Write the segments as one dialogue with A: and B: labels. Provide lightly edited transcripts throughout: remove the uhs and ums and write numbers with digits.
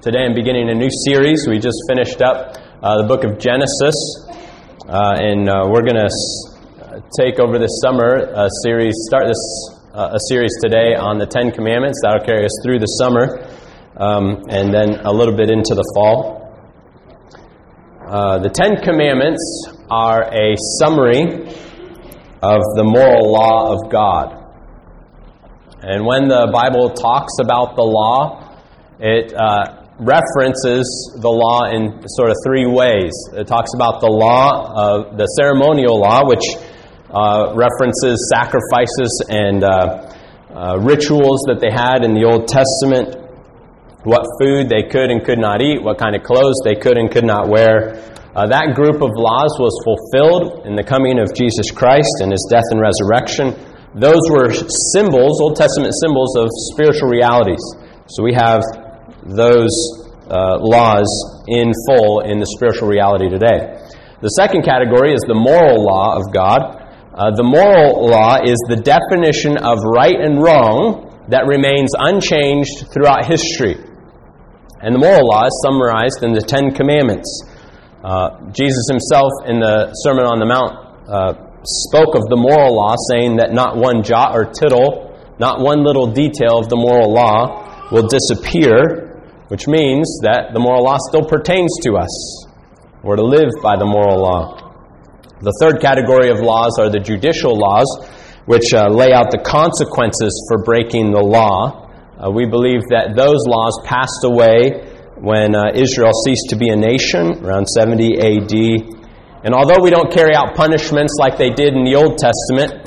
A: today I'm beginning a new series. We just finished up the book of Genesis, and we're going to take over this summer a series today on the Ten Commandments. That'll carry us through the summer, and then a little bit into the fall. The Ten Commandments are a summary of the moral law of God. And when the Bible talks about the law, it references the law in sort of three ways. It talks about the law, the ceremonial law, which references sacrifices and rituals that they had in the Old Testament, what food they could and could not eat, what kind of clothes they could and could not wear. That group of laws was fulfilled in the coming of Jesus Christ and His death and resurrection. Those were symbols, Old Testament symbols of spiritual realities. So we have those laws in full in the spiritual reality today. The second category is the moral law of God. The moral law is the definition of right and wrong that remains unchanged throughout history. And the moral law is summarized in the Ten Commandments. Jesus himself in the Sermon on the Mount spoke of the moral law, saying that not one jot or tittle, not one little detail of the moral law will disappear, which means that the moral law still pertains to us. We're to live by the moral law. The third category of laws are the judicial laws, which lay out the consequences for breaking the law. We believe that those laws passed away when Israel ceased to be a nation, around 70 A.D., and although we don't carry out punishments like they did in the Old Testament,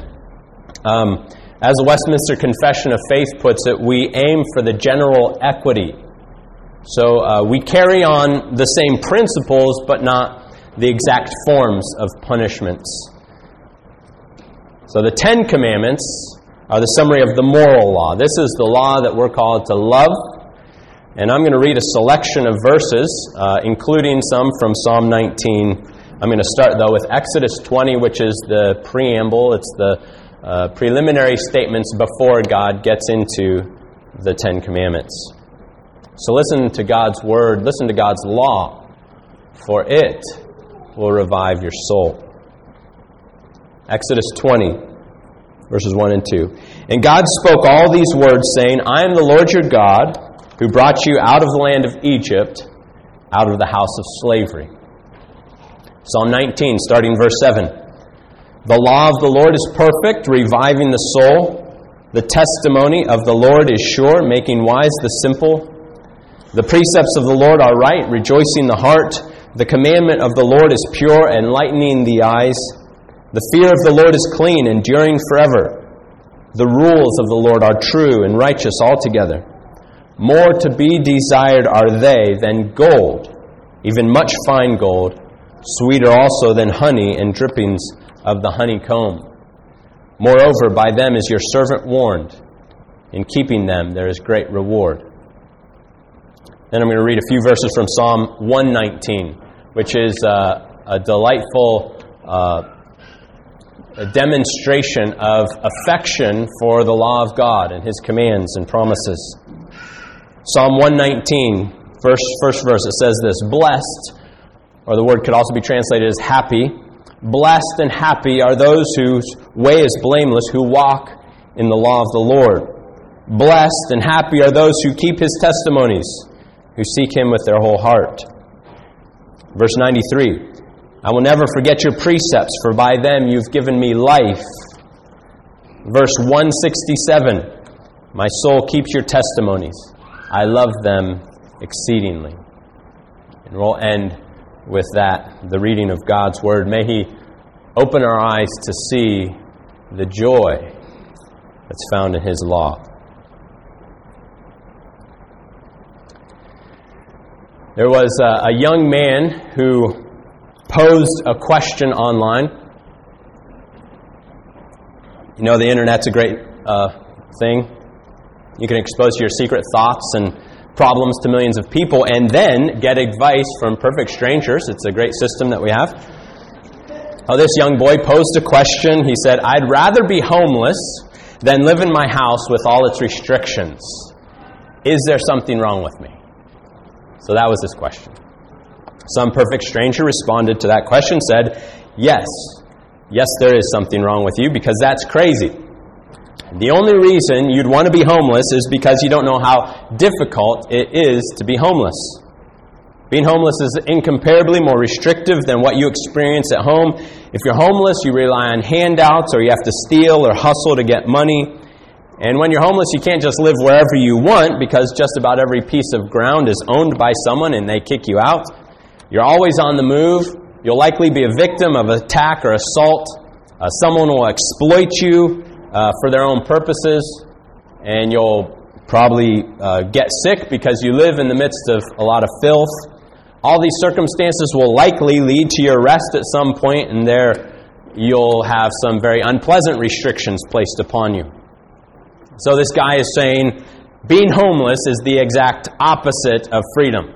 A: as the Westminster Confession of Faith puts it, we aim for the general equity. So we carry on the same principles, but not the exact forms of punishments. So the Ten Commandments are the summary of the moral law. This is the law that we're called to love. And I'm going to read a selection of verses, including some from Psalm 19. I'm going to start, though, with Exodus 20, which is the preamble. It's the preliminary statements before God gets into the Ten Commandments. So listen to God's word, listen to God's law, for it will revive your soul. Exodus 20, verses 1 and 2. And God spoke all these words, saying, I am the Lord your God, who brought you out of the land of Egypt, out of the house of slavery. Psalm 19, starting verse 7. The law of the Lord is perfect, reviving the soul. The testimony of the Lord is sure, making wise the simple. The precepts of the Lord are right, rejoicing the heart. The commandment of the Lord is pure, enlightening the eyes. The fear of the Lord is clean, enduring forever. The rules of the Lord are true and righteous altogether. More to be desired are they than gold, even much fine gold, sweeter also than honey and drippings of the honeycomb. Moreover, by them is your servant warned. In keeping them there is great reward. Then I'm going to read a few verses from Psalm 119, which is a delightful demonstration of affection for the law of God and His commands and promises. Psalm 119, first verse, it says this, Blessed, or the word could also be translated as happy, blessed and happy are those whose way is blameless, who walk in the law of the Lord. Blessed and happy are those who keep His testimonies, who seek Him with their whole heart. Verse 93, I will never forget your precepts, for by them you've given me life. Verse 167, my soul keeps your testimonies. I love them exceedingly. And we'll end with that, the reading of God's Word. May He open our eyes to see the joy that's found in His law. There was a young man who posed a question online. You know, the internet's a great thing. You can expose your secret thoughts and problems to millions of people and then get advice from perfect strangers. It's a great system that we have. This young boy posed a question. He said, I'd rather be homeless than live in my house with all its restrictions. Is there something wrong with me? So that was his question. Some perfect stranger responded to that question, said, yes, there is something wrong with you because that's crazy. The only reason you'd want to be homeless is because you don't know how difficult it is to be homeless. Being homeless is incomparably more restrictive than what you experience at home. If you're homeless, you rely on handouts, or you have to steal or hustle to get money. And when you're homeless, you can't just live wherever you want because just about every piece of ground is owned by someone and they kick you out. You're always on the move. You'll likely be a victim of attack or assault. Someone will exploit you for their own purposes, and you'll probably get sick because you live in the midst of a lot of filth. All these circumstances will likely lead to your arrest at some point, and there you'll have some very unpleasant restrictions placed upon you. So this guy is saying being homeless is the exact opposite of freedom.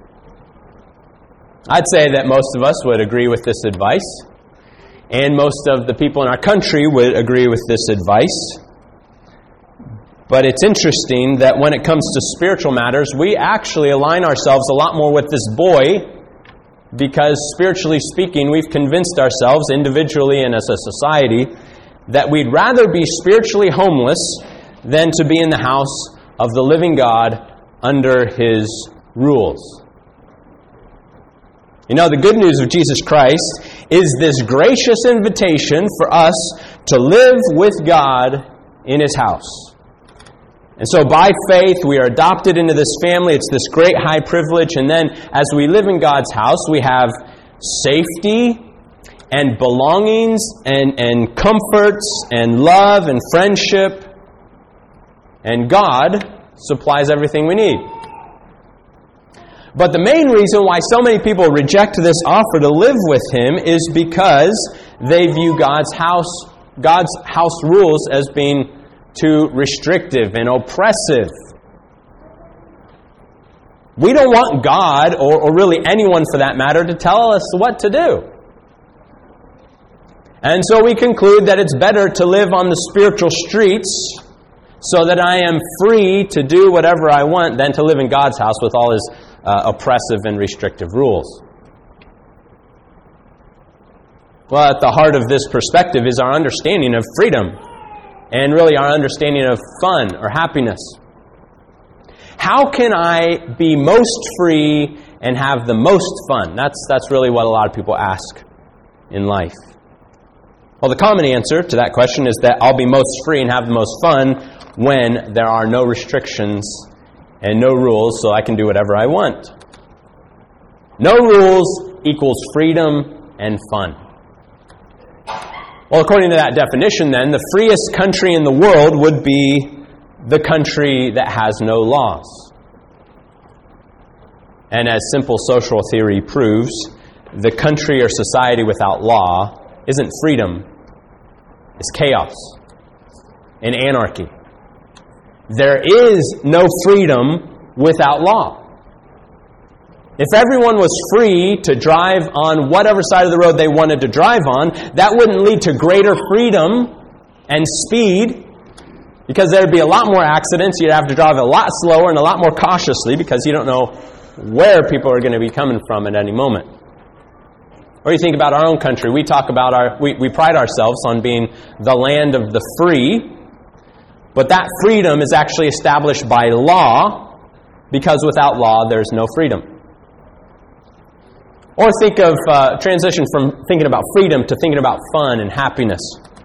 A: I'd say that most of us would agree with this advice, and most of the people in our country would agree with this advice. But it's interesting that when it comes to spiritual matters, we actually align ourselves a lot more with this boy because, spiritually speaking, we've convinced ourselves, individually and as a society, that we'd rather be spiritually homeless than to be in the house of the living God under His rules. You know, the good news of Jesus Christ is this gracious invitation for us to live with God in His house. And so by faith, we are adopted into this family. It's this great high privilege. And then as we live in God's house, we have safety and belongings and comforts and love and friendship. And God supplies everything we need. But the main reason why so many people reject this offer to live with Him is because they view God's house rules as being too restrictive and oppressive. We don't want God, or really anyone for that matter, to tell us what to do. And so we conclude that it's better to live on the spiritual streets so that I am free to do whatever I want than to live in God's house with all His oppressive and restrictive rules. Well, at the heart of this perspective is our understanding of freedom, and really our understanding of fun or happiness. How can I be most free and have the most fun? That's really what a lot of people ask in life. Well, the common answer to that question is that I'll be most free and have the most fun when there are no restrictions and no rules, so I can do whatever I want. No rules equals freedom and fun. Well, according to that definition, then, the freest country in the world would be the country that has no laws. And as simple social theory proves, the country or society without law isn't freedom, it's chaos and anarchy. There is no freedom without law. If everyone was free to drive on whatever side of the road they wanted to drive on, that wouldn't lead to greater freedom and speed, because there would be a lot more accidents. You'd have to drive a lot slower and a lot more cautiously because you don't know where people are going to be coming from at any moment. Or you think about our own country. We pride ourselves on being the land of the free, but that freedom is actually established by law, because without law there's no freedom. Or think of transition from thinking about freedom to thinking about fun and happiness.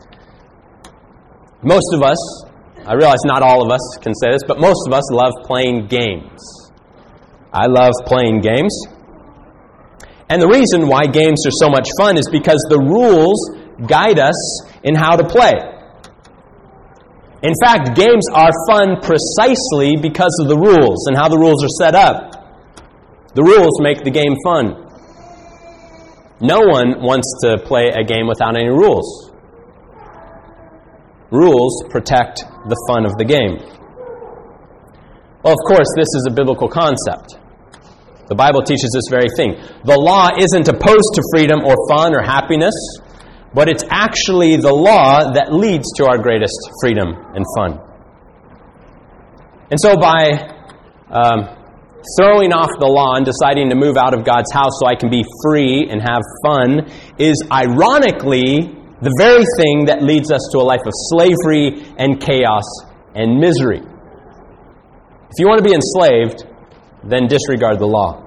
A: Most of us, I realize not all of us can say this, but most of us love playing games. I love playing games. And the reason why games are so much fun is because the rules guide us in how to play. In fact, games are fun precisely because of the rules and how the rules are set up. The rules make the game fun. No one wants to play a game without any rules. Rules protect the fun of the game. Well, of course, this is a biblical concept. The Bible teaches this very thing. The law isn't opposed to freedom or fun or happiness, but it's actually the law that leads to our greatest freedom and fun. And so by throwing off the law and deciding to move out of God's house so I can be free and have fun is ironically the very thing that leads us to a life of slavery and chaos and misery. If you want to be enslaved, then disregard the law.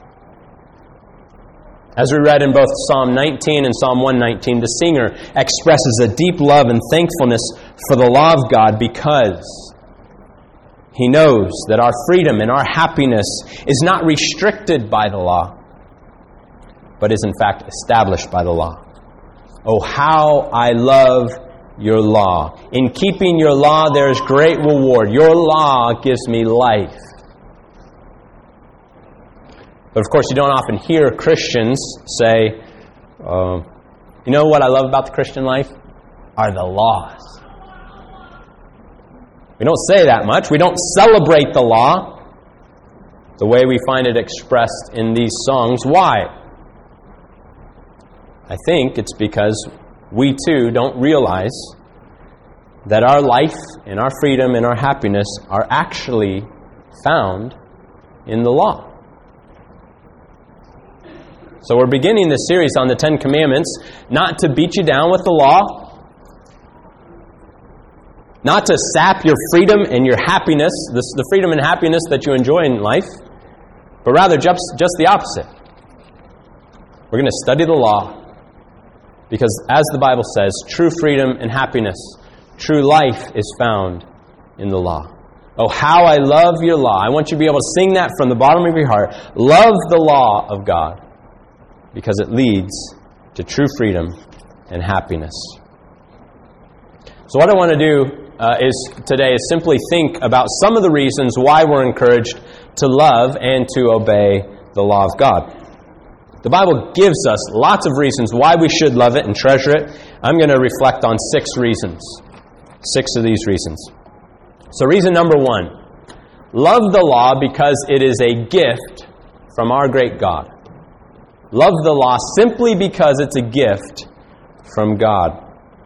A: As we read in both Psalm 19 and Psalm 119, the singer expresses a deep love and thankfulness for the law of God because he knows that our freedom and our happiness is not restricted by the law, but is in fact established by the law. Oh, how I love your law. In keeping your law, there is great reward. Your law gives me life. But of course, you don't often hear Christians say, you know what I love about the Christian life? Are the laws. We don't say that much. We don't celebrate the law the way we find it expressed in these songs. Why? I think it's because we too don't realize that our life and our freedom and our happiness are actually found in the law. So we're beginning this series on the Ten Commandments, not to beat you down with the law, not to sap your freedom and your happiness, the freedom and happiness that you enjoy in life, but rather just the opposite. We're going to study the law because, as the Bible says, true freedom and happiness, true life is found in the law. Oh, how I love your law. I want you to be able to sing that from the bottom of your heart. Love the law of God because it leads to true freedom and happiness. So what I want to do today is simply think about some of the reasons why we're encouraged to love and to obey the law of God. The Bible gives us lots of reasons why we should love it and treasure it. I'm going to reflect on 6 reasons. 6 of these reasons. So reason number 1, love the law because it is a gift from our great God. Love the law simply because it's a gift from God.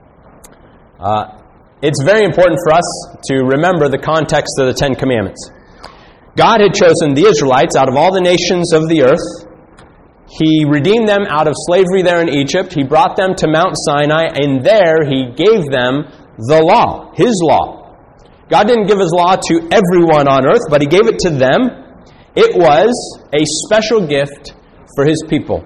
A: It's very important for us to remember the context of the Ten Commandments. God had chosen the Israelites out of all the nations of the earth. He redeemed them out of slavery there in Egypt. He brought them to Mount Sinai, and there He gave them the law, His law. God didn't give His law to everyone on earth, but He gave it to them. It was a special gift for His people.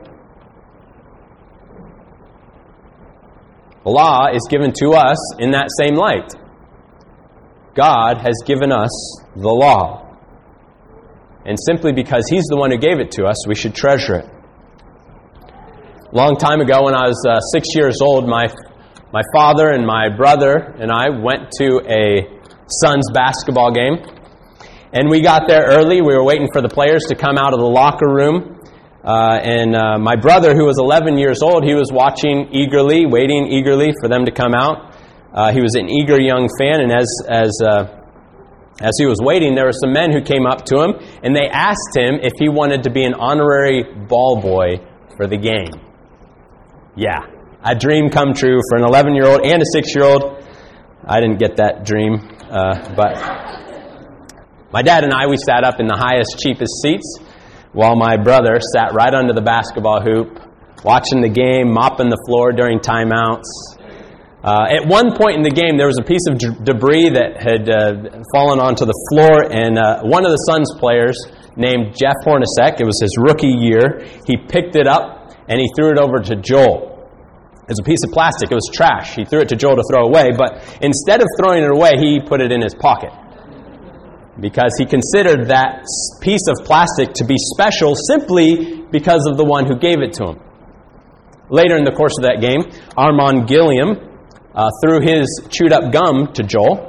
A: The law is given to us in that same light. God has given us the law. And simply because He's the one who gave it to us, we should treasure it. A long time ago, when I was 6 years old, my father and my brother and I went to a Suns basketball game. And we got there early. We were waiting for the players to come out of the locker room. And my brother, who was 11 years old, he was waiting eagerly for them to come out. He was an eager young fan, and as he was waiting, there were some men who came up to him, and they asked him if he wanted to be an honorary ball boy for the game. Yeah, a dream come true for an 11-year-old and a 6-year-old. I didn't get that dream, but my dad and I, we sat up in the highest, cheapest seats, while my brother sat right under the basketball hoop, watching the game, mopping the floor during timeouts. At one point in the game, there was a piece of debris that had fallen onto the floor, and one of the Suns players, named Jeff Hornacek, it was his rookie year, he picked it up and he threw it over to Joel. It was a piece of plastic. It was trash. He threw it to Joel to throw away, but instead of throwing it away, he put it in his pocket, because he considered that piece of plastic to be special simply because of the one who gave it to him. Later in the course of that game, Armand Gilliam threw his chewed-up gum to Joel.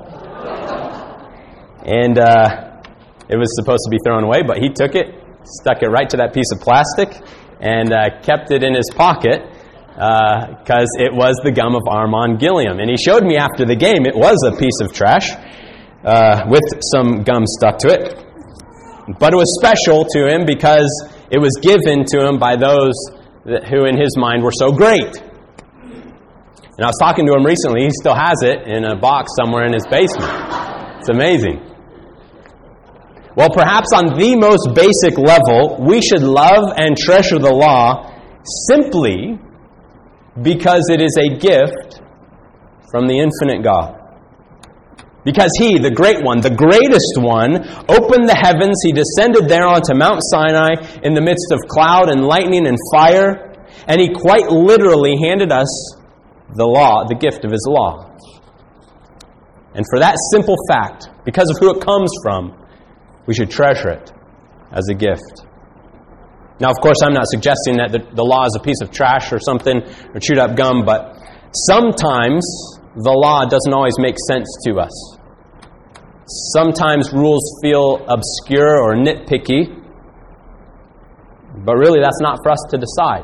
A: And it was supposed to be thrown away, but he took it, stuck it right to that piece of plastic, and kept it in his pocket because it was the gum of Armand Gilliam. And he showed me after the game it was a piece of trash with some gum stuck to it. But it was special to him because it was given to him by those who in his mind were so great. And I was talking to him recently. He still has it in a box somewhere in his basement. It's amazing. Well, perhaps on the most basic level, we should love and treasure the law simply because it is a gift from the infinite God. Because He, the Great One, the greatest One, opened the heavens. He descended there onto Mount Sinai in the midst of cloud and lightning and fire. And He quite literally handed us the law, the gift of His law. And for that simple fact, because of who it comes from, we should treasure it as a gift. Now, of course, I'm not suggesting that the law is a piece of trash or something, or chewed up gum, but sometimes the law doesn't always make sense to us. Sometimes rules feel obscure or nitpicky, but really that's not for us to decide.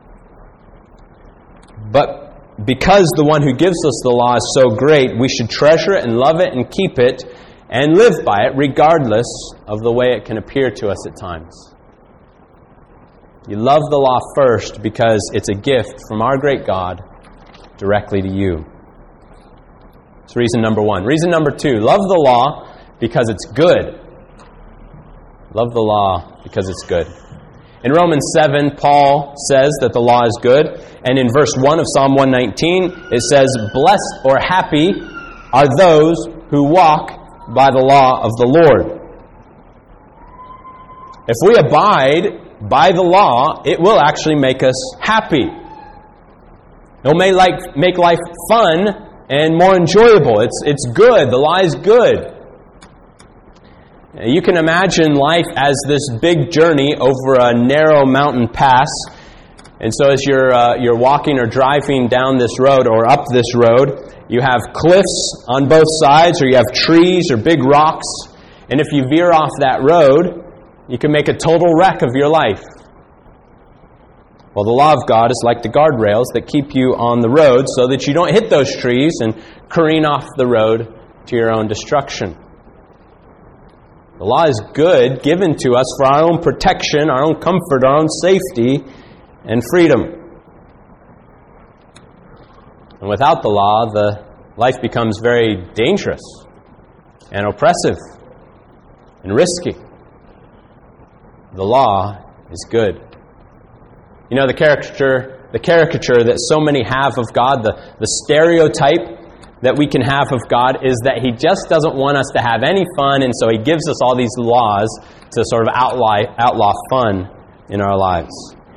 A: But because the one who gives us the law is so great, we should treasure it and love it and keep it and live by it regardless of the way it can appear to us at times. You love the law first because it's a gift from our great God directly to you. That's reason number one. Reason number two, love the law because it's good. Love the law because it's good. In Romans 7, Paul says that the law is good. And in verse 1 of Psalm 119, it says, "Blessed or happy are those who walk by the law of the Lord." If we abide by the law, it will actually make us happy. It will make life fun and more enjoyable. It's good. The law is good. You can imagine life as this big journey over a narrow mountain pass. And so as you're walking or driving down this road or up this road, you have cliffs on both sides, or you have trees or big rocks. And if you veer off that road, you can make a total wreck of your life. Well, the law of God is like the guardrails that keep you on the road so that you don't hit those trees and careen off the road to your own destruction. The law is good, given to us for our own protection, our own comfort, our own safety, and freedom. And without the law, the life becomes very dangerous and oppressive and risky. The law is good. You know, the caricature that so many have of God, the stereotype that we can have of God is that He just doesn't want us to have any fun, and so He gives us all these laws to sort of outlaw fun in our lives.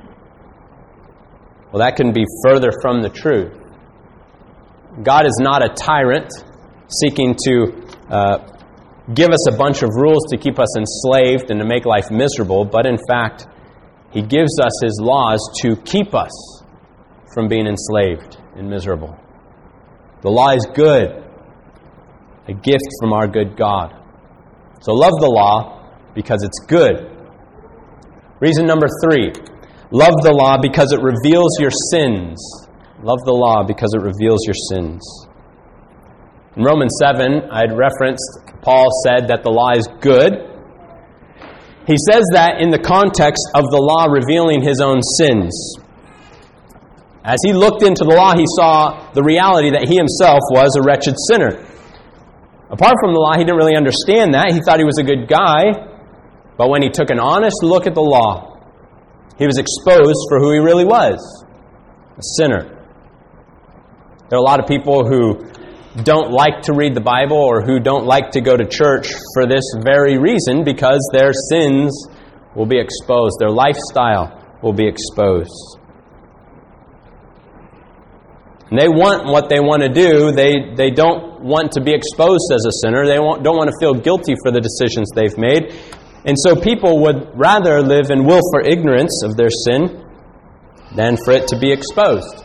A: Well, that can be further from the truth. God is not a tyrant seeking to give us a bunch of rules to keep us enslaved and to make life miserable, but in fact, He gives us His laws to keep us from being enslaved and miserable. The law is good, a gift from our good God. So love the law because it's good. Reason number 3, love the law because it reveals your sins. Love the law because it reveals your sins. In Romans 7, I had referenced, Paul said that the law is good. He says that in the context of the law revealing his own sins. As he looked into the law, he saw the reality that he himself was a wretched sinner. Apart from the law, he didn't really understand that. He thought he was a good guy. But when he took an honest look at the law, he was exposed for who he really was, a sinner. There are a lot of people who don't like to read the Bible or who don't like to go to church for this very reason, because their sins will be exposed. Their lifestyle will be exposed. And they want what they want to do. They don't want to be exposed as a sinner. They don't want to feel guilty for the decisions they've made. And so people would rather live in willful ignorance of their sin than for it to be exposed.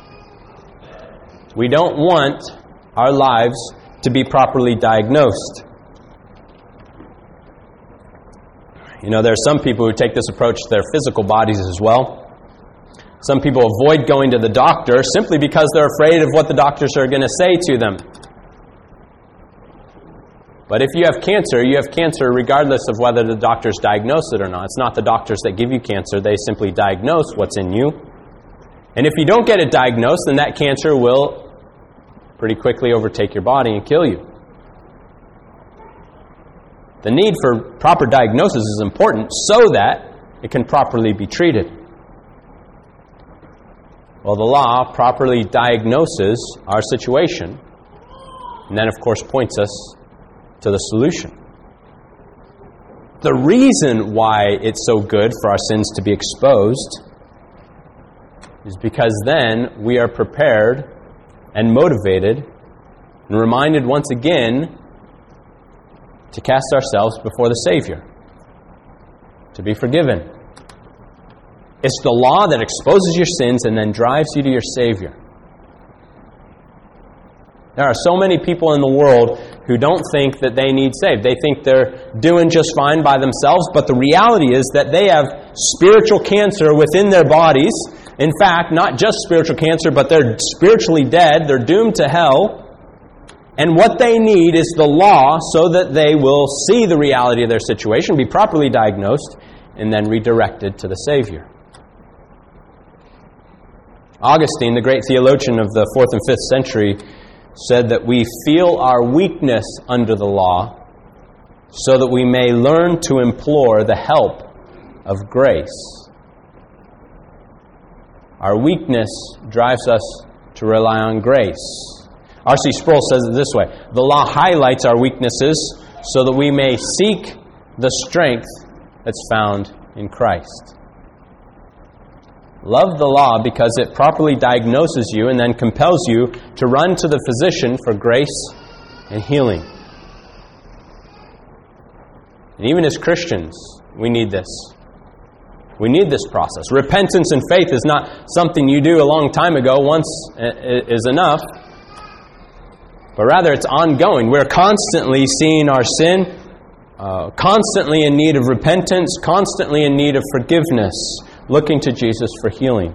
A: We don't want our lives to be properly diagnosed. You know, there are some people who take this approach to their physical bodies as well. Some people avoid going to the doctor simply because they're afraid of what the doctors are going to say to them. But if you have cancer regardless of whether the doctors diagnose it or not. It's not the doctors that give you cancer. They simply diagnose what's in you. And if you don't get it diagnosed, then that cancer will pretty quickly overtake your body and kill you. The need for proper diagnosis is important so that it can properly be treated. Well, the law properly diagnoses our situation, and then, of course, points us to the solution. The reason why it's so good for our sins to be exposed is because then we are prepared and motivated and reminded once again to cast ourselves before the Savior, to be forgiven. It's the law that exposes your sins and then drives you to your Savior. There are so many people in the world who don't think that they need saved. They think they're doing just fine by themselves, but the reality is that they have spiritual cancer within their bodies. In fact, not just spiritual cancer, but they're spiritually dead. They're doomed to hell. And what they need is the law so that they will see the reality of their situation, be properly diagnosed, and then redirected to the Savior. Augustine, the great theologian of the 4th and 5th century, said that we feel our weakness under the law so that we may learn to implore the help of grace. Our weakness drives us to rely on grace. R.C. Sproul says it this way: the law highlights our weaknesses so that we may seek the strength that's found in Christ. Love the law because it properly diagnoses you and then compels you to run to the physician for grace and healing. And even as Christians, we need this. We need this process. Repentance and faith is not something you do a long time ago, once is enough, but rather it's ongoing. We're constantly seeing our sin, constantly in need of repentance, constantly in need of forgiveness, looking to Jesus for healing.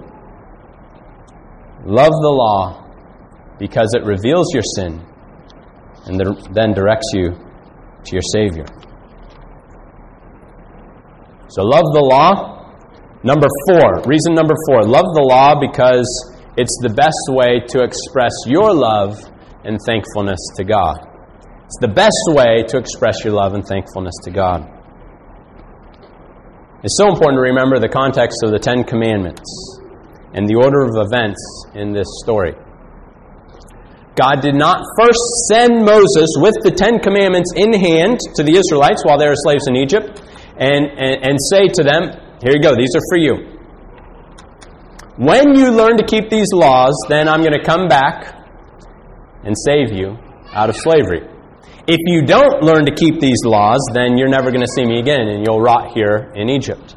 A: Love the law because it reveals your sin and then directs you to your Savior. So love the law. Reason number 4, love the law because it's the best way to express your love and thankfulness to God. It's the best way to express your love and thankfulness to God. It's so important to remember the context of the Ten Commandments and the order of events in this story. God did not first send Moses with the Ten Commandments in hand to the Israelites while they were slaves in Egypt and say to them, here you go, these are for you. When you learn to keep these laws, then I'm going to come back and save you out of slavery. If you don't learn to keep these laws, then you're never going to see me again and you'll rot here in Egypt.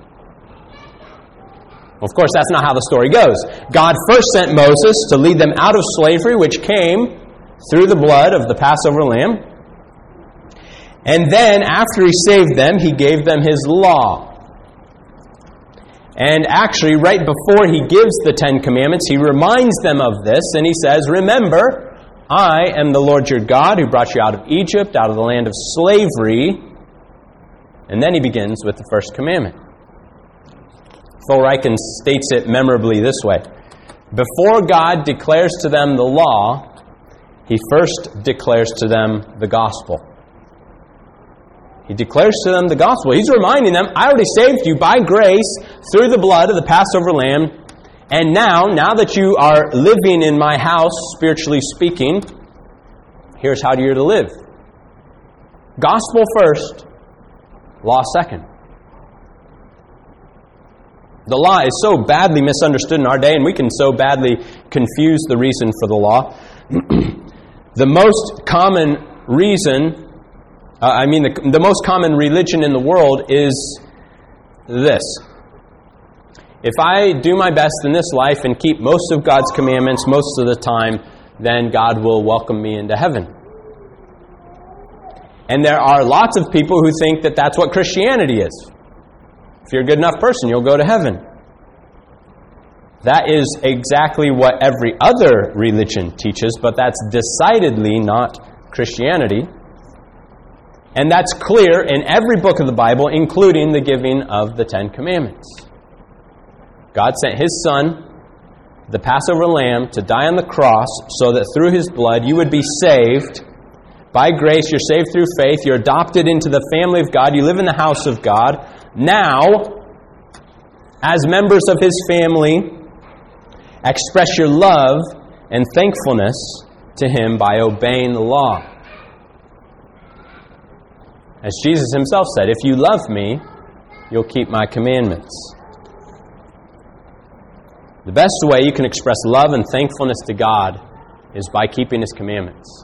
A: Of course, that's not how the story goes. God first sent Moses to lead them out of slavery, which came through the blood of the Passover lamb. And then, after He saved them, He gave them His law. And actually, right before He gives the Ten Commandments, He reminds them of this, and He says, remember, I am the Lord your God who brought you out of Egypt, out of the land of slavery. And then He begins with the first commandment. Phil Ryken states it memorably this way: before God declares to them the law, He first declares to them the gospel. He declares to them the gospel. He's reminding them, I already saved you by grace through the blood of the Passover lamb. And now that you are living in my house, spiritually speaking, here's how you're to live. Gospel first, law second. The law is so badly misunderstood in our day, and we can so badly confuse the reason for the law. The most common reason, the most common religion in the world is this. If I do my best in this life and keep most of God's commandments most of the time, then God will welcome me into heaven. And there are lots of people who think that that's what Christianity is. If you're a good enough person, you'll go to heaven. That is exactly what every other religion teaches, but that's decidedly not Christianity. And that's clear in every book of the Bible, including the giving of the Ten Commandments. God sent His Son, the Passover lamb, to die on the cross so that through His blood you would be saved By grace, you're saved through faith. You're adopted into the family of God. You live in the house of God. Now, as members of His family, express your love and thankfulness to Him by obeying the law. As Jesus Himself said, if you love me, you'll keep my commandments. The best way you can express love and thankfulness to God is by keeping His commandments.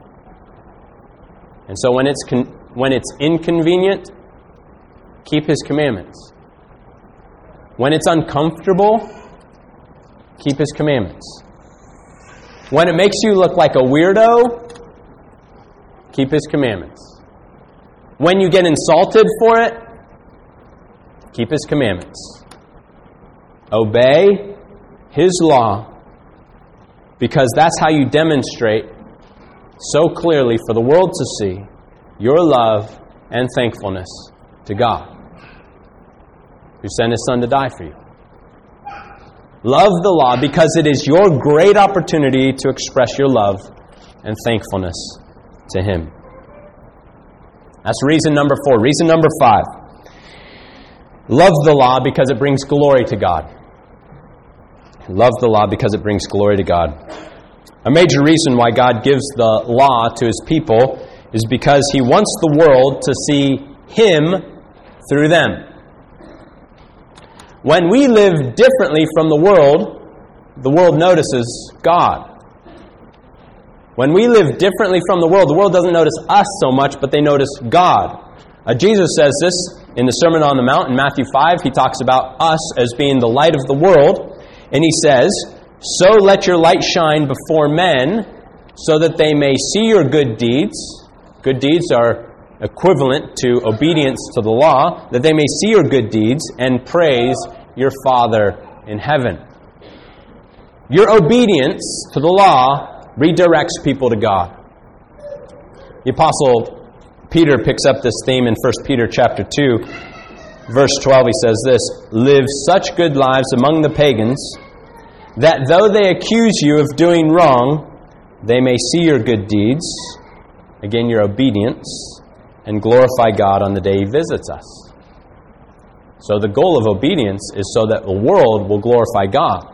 A: And so when it's inconvenient, keep His commandments. When it's uncomfortable, keep His commandments. When it makes you look like a weirdo, keep His commandments. When you get insulted for it, keep His commandments. Obey His law, because that's how you demonstrate so clearly for the world to see your love and thankfulness to God, who sent His Son to die for you. Love the law because it is your great opportunity to express your love and thankfulness to Him. That's reason number 4. Reason number 5. Love the law because it brings glory to God. Love the law because it brings glory to God. A major reason why God gives the law to His people is because He wants the world to see Him through them. When we live differently from the world notices God. When we live differently from the world doesn't notice us so much, but they notice God. Jesus says this in the Sermon on the Mount in Matthew 5. He talks about us as being the light of the world. And He says, so let your light shine before men, so that they may see your good deeds. Good deeds are equivalent to obedience to the law, that they may see your good deeds and praise your Father in heaven. Your obedience to the law redirects people to God. The Apostle Peter picks up this theme in 1 Peter chapter 2, verse 12. He says this, live such good lives among the pagans, that though they accuse you of doing wrong, they may see your good deeds, again your obedience, and glorify God on the day He visits us. So the goal of obedience is so that the world will glorify God.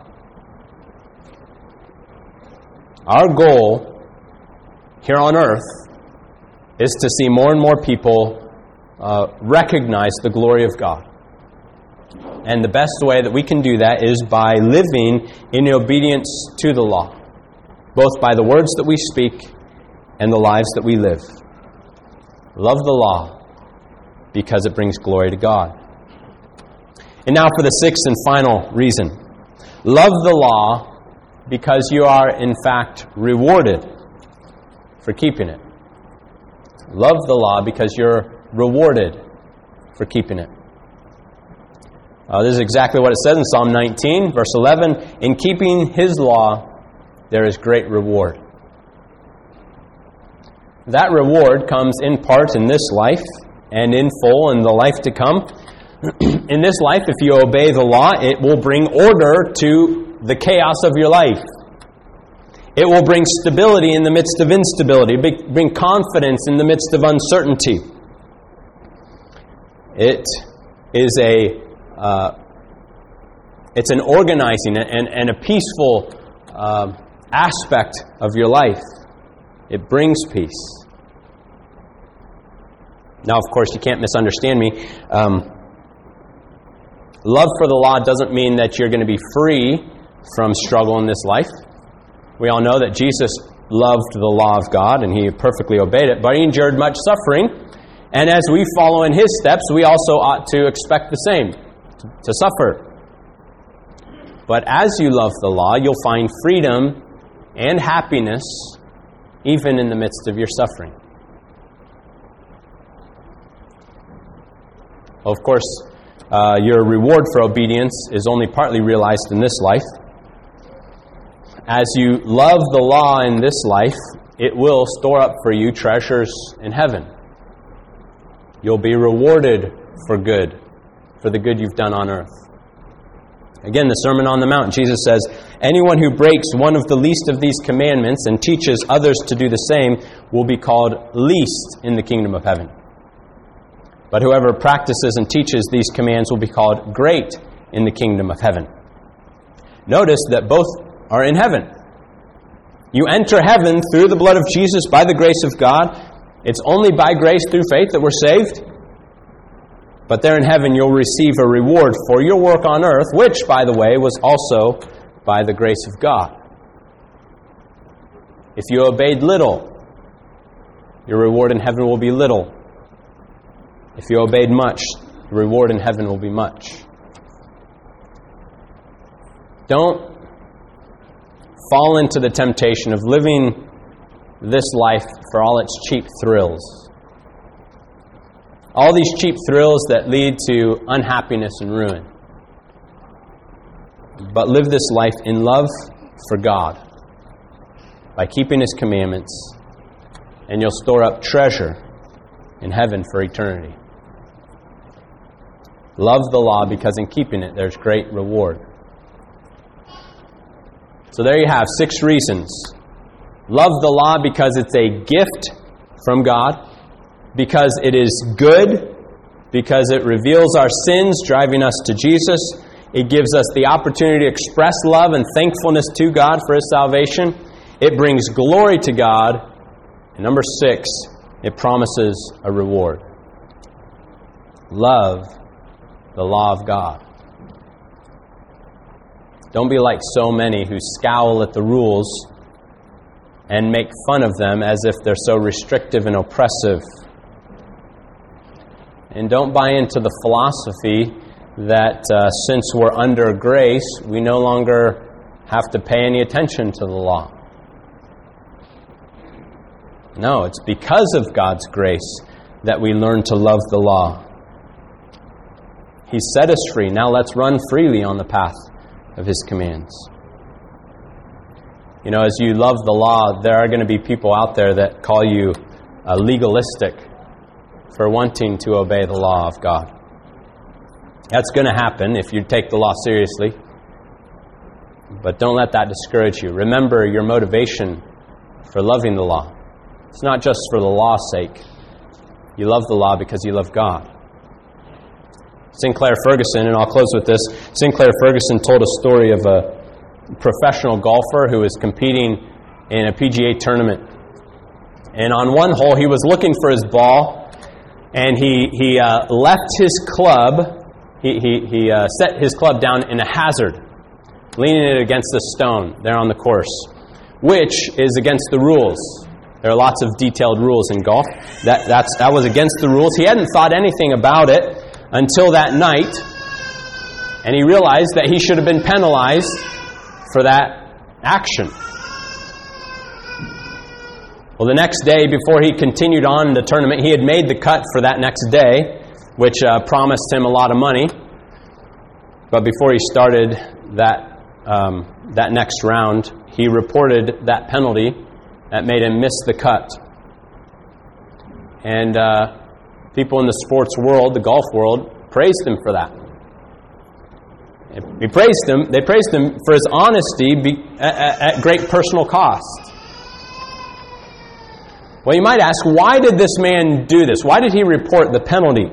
A: Our goal here on earth is to see more and more people recognize the glory of God. And the best way that we can do that is by living in obedience to the law, both by the words that we speak and the lives that we live. Love the law because it brings glory to God. And now for the 6th and final reason. Love the law because you are in fact rewarded for keeping it. Love the law because you're rewarded for keeping it. This is exactly what it says in Psalm 19, verse 11. In keeping His law, there is great reward. That reward comes in part in this life and in full in the life to come. In this life, if you obey the law, it will bring order to the chaos of your life. It will bring stability in the midst of instability, bring confidence in the midst of uncertainty. It is it's an organizing and a peaceful aspect of your life. It brings peace. Now, of course, you can't misunderstand me. Love for the law doesn't mean that you're going to be free from struggle in this life. We all know that Jesus loved the law of God and He perfectly obeyed it, but He endured much suffering. And as we follow in His steps, we also ought to expect the same, to suffer. But as you love the law, you'll find freedom and happiness even in the midst of your suffering. Of course, your reward for obedience is only partly realized in this life. As you love the law in this life, it will store up for you treasures in heaven. You'll be rewarded for the good you've done on earth. Again, the Sermon on the Mount, Jesus says, anyone who breaks one of the least of these commandments and teaches others to do the same will be called least in the kingdom of heaven. But whoever practices and teaches these commands will be called great in the kingdom of heaven. Notice that both are in heaven. You enter heaven through the blood of Jesus by the grace of God. It's only by grace through faith that we're saved. But there in heaven you'll receive a reward for your work on earth, which, by the way, was also by the grace of God. If you obeyed little, your reward in heaven will be little. If you obeyed much, the reward in heaven will be much. Don't fall into the temptation of living this life for all its cheap thrills. All these cheap thrills that lead to unhappiness and ruin. But live this life in love for God by keeping His commandments, and you'll store up treasure in heaven for eternity. Love the law because in keeping it there's great reward. So there you have 6 reasons. Love the law because it's a gift from God, because it is good, because it reveals our sins, driving us to Jesus. It gives us the opportunity to express love and thankfulness to God for His salvation. It brings glory to God. And number 6, it promises a reward. Love the law of God. Don't be like so many who scowl at the rules and make fun of them as if they're so restrictive and oppressive. And don't buy into the philosophy that since we're under grace, we no longer have to pay any attention to the law. No, it's because of God's grace that we learn to love the law. He set us free. Now let's run freely on the path of His commands. You know, as you love the law, there are going to be people out there that call you legalistic for wanting to obey the law of God. That's going to happen if you take the law seriously. But don't let that discourage you. Remember your motivation for loving the law. It's not just for the law's sake. You love the law because you love God. Sinclair Ferguson, and I'll close with this. Sinclair Ferguson told a story of a professional golfer who was competing in a PGA tournament. And on one hole, he was looking for his ball, and he left his club. He set his club down in a hazard, leaning it against the stone there on the course, which is against the rules. There are lots of detailed rules in golf. That was against the rules. He hadn't thought anything about it until that night, and he realized that he should have been penalized for that action. Well, the next day, before he continued on in the tournament, he had made the cut for that next day, which promised him a lot of money. But before he started that next round, he reported that penalty that made him miss the cut. And people in the sports world, the golf world, praised him for that. They praised him for his honesty at great personal cost. Well, you might ask, why did this man do this? Why did he report the penalty?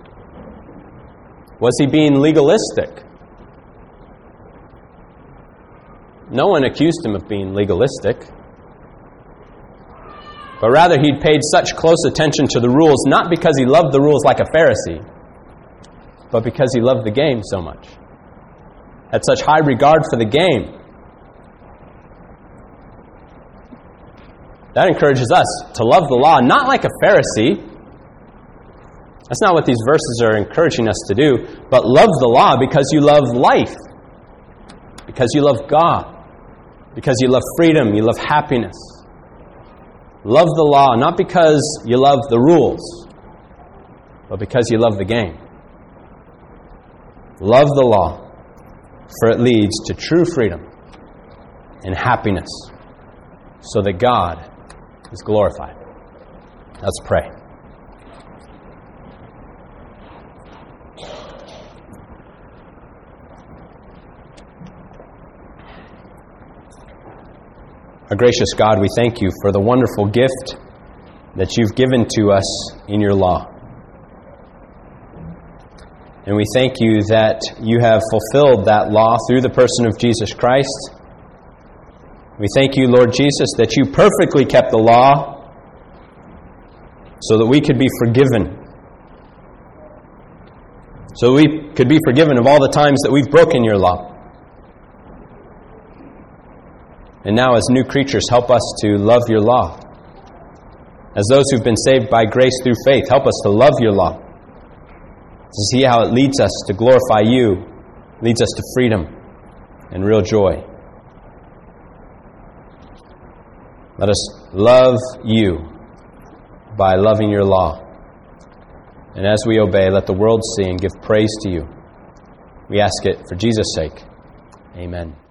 A: Was he being legalistic? No one accused him of being legalistic. But rather, he'd paid such close attention to the rules, not because he loved the rules like a Pharisee, but because he loved the game so much. Had such high regard for the game. That encourages us to love the law, not like a Pharisee. That's not what these verses are encouraging us to do, but love the law because you love life, because you love God, because you love freedom, you love happiness. Love the law, not because you love the rules, but because you love the game. Love the law, for it leads to true freedom and happiness, so that God is glorified. Let's pray. Our gracious God, we thank you for the wonderful gift that you've given to us in your law. And we thank you that you have fulfilled that law through the person of Jesus Christ. We thank you, Lord Jesus, that you perfectly kept the law so that we could be forgiven. So we could be forgiven of all the times that we've broken your law. And now as new creatures, help us to love your law. As those who've been saved by grace through faith, help us to love your law. To see how it leads us to glorify you, leads us to freedom and real joy. Let us love you by loving your law. And as we obey, let the world see and give praise to you. We ask it for Jesus' sake. Amen.